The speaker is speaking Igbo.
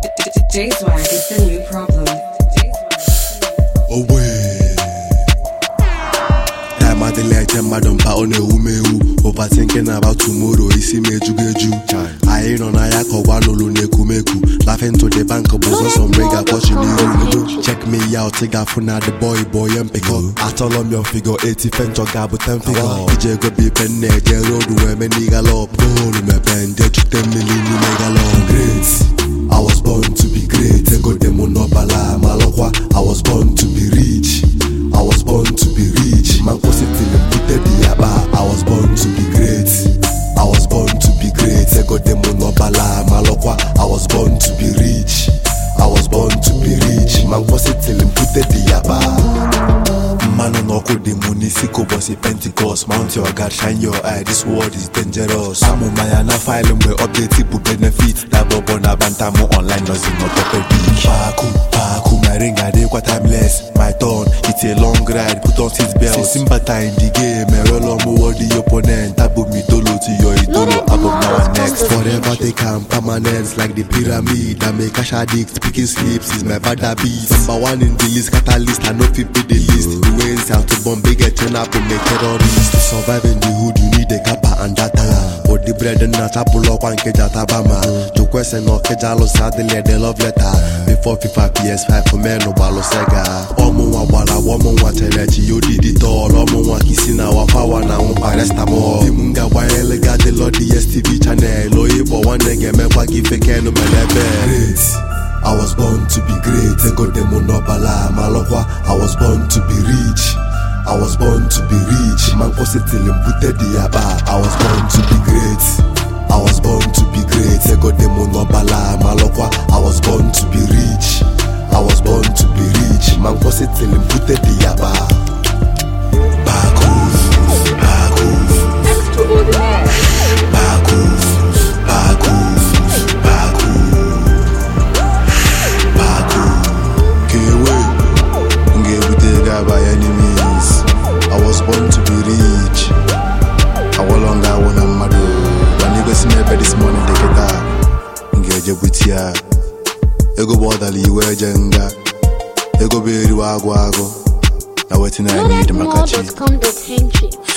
J-Swag is the new problem. Time at the lecture, madam, pa on a overthinking about tomorrow. Isi meju. I ain't on a yak or one neku. Laughing to the bank of some mega watching you. Check me out, take a phone at the boy and pick up. I told him your figure 80 fent or gab with 10 figure. DJ go be pen, road where many gallop. Go to my pen, get you 10 million mega long. Great. I was born to be great. Ego demo no bala malokwa. I was born to be rich. I was born to be rich. Man posted in the yaba. I was born to be great. I was born to be great. Ego demo no bala malokwa. I was born to be rich. I was born to be rich. Man posted in the yaba. Man on oko the munisiko bossy Pentecost. Mount your guard, shine your eye. This world is dangerous. I'm on my ana file and we update it to benefit. That bobona bantamo online doesn't not pepper beach. Paku, my ring I dey quite timeless. My turn, it's a long ride. Put on seat belts. Sympathy in the game. Roll on more the opponent. Tabu me dolo to your idolo. Above now and next. Forever they come permanence like the pyramid. I make cash addict. Picking sleeps is my bad habit. Number one in the list, catalyst. I know fit be the list. Out to Bombay, get turn up and make terrorists. To survive in the hood, you need a kappa and data. But the bread and nata pull up and kejata bama. To question or kejalo sadly the love letter. Before FIFA PS5 for men no balo sega. Omo wala womo watelechi you did it all. Omo wa kisina wa power na umparesta mo. Munga wa elega the Lord DSTV channel. Loye bo one nege me kwa gifeke no melebe. I was born to be great. Ego demo no bala malokwa. I was born to be rich. I was born to be rich. Man posted in pute diaba. I was born to be great. I was born to be great. Ego demo no bala malokwa. I was born to be rich. I was born to be rich. Man posted in pute diaba. By any means, I was born to be rich. I was long I want a madu. When you go see me this morning, take it out. Engage with ya. Ego bodali wejenga. Ego beri wago. Now waiting I need my catchy.